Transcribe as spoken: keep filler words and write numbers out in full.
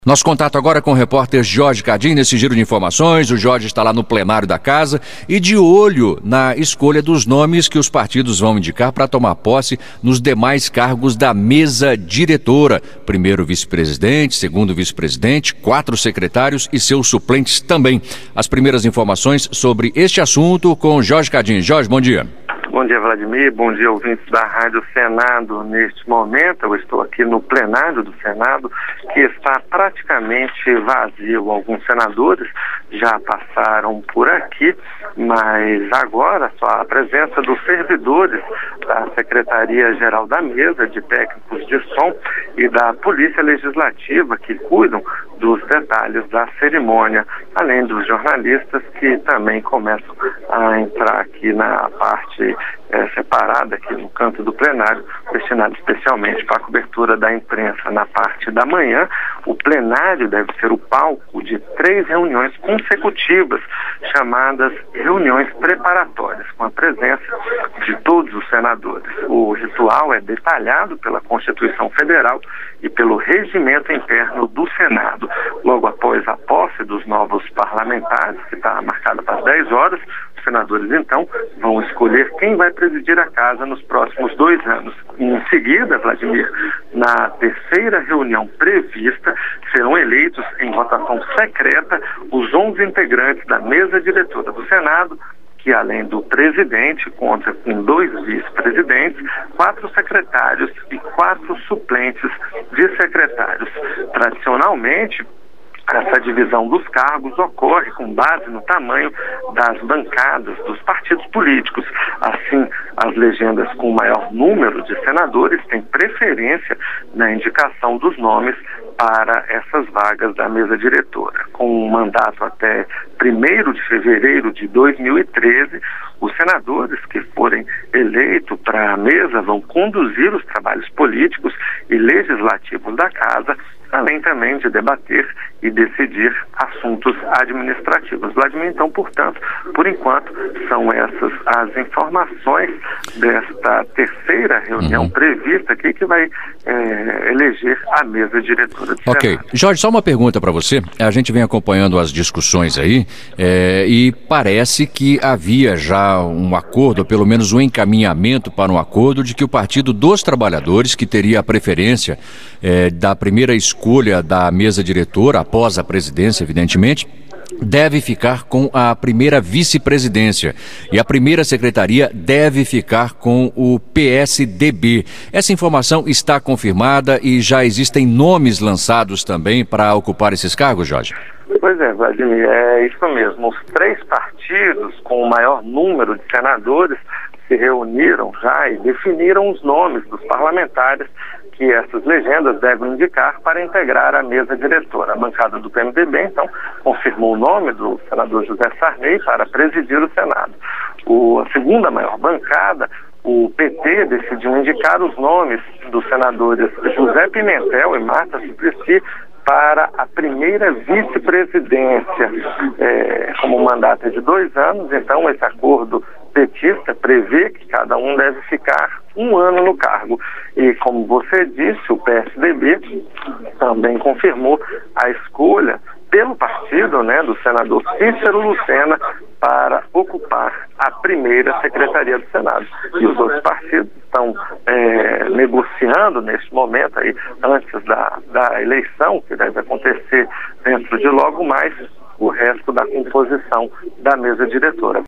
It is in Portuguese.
Nosso contato agora com o repórter Jorge Cardim, nesse giro de informações. O Jorge está lá no plenário da casa e de olho na escolha dos nomes que os partidos vão indicar para tomar posse nos demais cargos da mesa diretora. Primeiro vice-presidente, segundo vice-presidente, quatro secretários e seus suplentes também. As primeiras informações sobre este assunto com Jorge Cardim. Jorge, bom dia. Bom dia, Vladimir. Bom dia, ouvintes da Rádio Senado. Neste momento, eu estou aqui no plenário do Senado, que está praticamente vazio. Alguns senadores já passaram por aqui, mas agora só a presença dos servidores da Secretaria-Geral da Mesa, de técnicos de som e da Polícia Legislativa, que cuidam dos detalhes da cerimônia, além dos jornalistas que também começam a entrar aqui na parte é, separada, aqui no canto do plenário, destinado especialmente para a cobertura da imprensa. Na parte da manhã, o plenário deve ser o palco de três reuniões consecutivas, chamadas reuniões preparatórias, com a presença de todos os senadores. O ritual é detalhado pela Constituição Federal e pelo regimento interno do Senado. Logo após a posse dos novos parlamentares, que está marcada para as dez horas, os senadores, então, vão escolher quem vai presidir a casa nos próximos dois anos. Em seguida, Vladimir, na terceira reunião prevista, serão eleitos em votação secreta os onze integrantes da mesa diretora do Senado, que além do presidente, conta com dois vice-presidentes, quatro secretários e quatro suplentes de secretários. Tradicionalmente, essa divisão dos cargos ocorre com base no tamanho das bancadas dos partidos políticos. Assim, as legendas com maior número de senadores têm preferência na indicação dos nomes para essas vagas da mesa diretora. Com um mandato até primeiro de fevereiro de dois mil e treze, os senadores que forem eleitos para a mesa vão conduzir os trabalhos políticos e legislativos da casa, além também de debater e decidir assuntos administrativos. Vladimir, então, portanto, por enquanto, são essas as informações desta terceira reunião uhum. prevista aqui, que vai é, eleger a mesa diretora do Ok. Senado. Jorge, só uma pergunta para você. A gente vem acompanhando as discussões aí é, e parece que havia já um acordo, ou pelo menos um encaminhamento para um acordo de que o Partido dos Trabalhadores, que teria a preferência é, da primeira escolha da mesa diretora, após a presidência, evidentemente, deve ficar com a primeira vice-presidência e a primeira secretaria deve ficar com o P S D B. Essa informação está confirmada e já existem nomes lançados também para ocupar esses cargos, Jorge? Pois é, Vladimir, é isso mesmo. Os três partidos com o maior número de senadores se reuniram já e definiram os nomes dos parlamentares que essas legendas devem indicar para integrar a mesa diretora. A bancada do P M D B, então, confirmou o nome do senador José Sarney para presidir o Senado. O, a segunda maior bancada, o P T, decidiu indicar os nomes dos senadores José Pimentel e Marta Suplicy para a primeira vice-presidência. É, como o mandato é de dois anos, então esse acordo petista prevê que cada um deve ficar um ano no cargo. E como você disse, o P S D B também confirmou a escolha pelo partido, né, do senador Cícero Lucena para ocupar a primeira secretaria do Senado. E os outros partidos estão é, negociando neste momento, aí, antes da, da eleição, que deve acontecer dentro de logo mais, o resto da composição da mesa diretora.